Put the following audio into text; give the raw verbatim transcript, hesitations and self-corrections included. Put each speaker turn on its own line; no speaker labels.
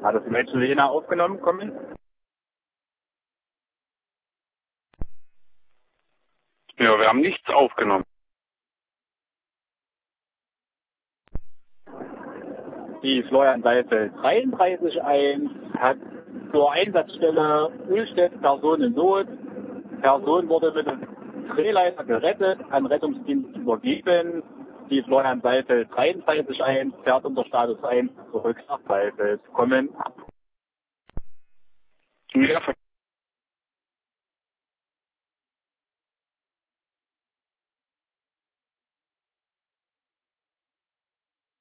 Hat das Mädchen Lena aufgenommen? Kommen?
Ja, wir haben nichts aufgenommen.
Die Florian Seifeld dreiunddreißig eins hat zur Einsatzstelle Ullstedt Person in Not. Person wurde mit dem Drehleiter gerettet, an Rettungsdienst übergeben. Die Florian Seifeld dreiunddreißig eins fährt unter Status eins zurück nach Seifeld. Kommen.
Ja,